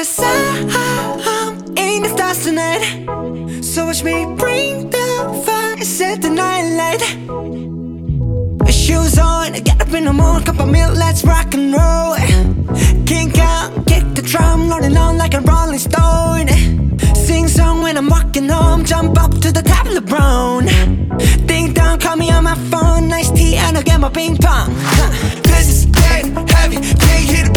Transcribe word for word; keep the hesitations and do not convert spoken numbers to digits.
'cause I'm in the stars tonight. So watch me bring the fire, set the night light. Shoes on, get up in the morning, cup of milk, let's rock and roll. Kink out, kick the drum, rolling on like a rolling stone. Sing song when I'm walking home, jump up to the top of the brown. Ding dong, call me on my phone, nice tea and I'll get my ping pong. This is getting heavy, can't hit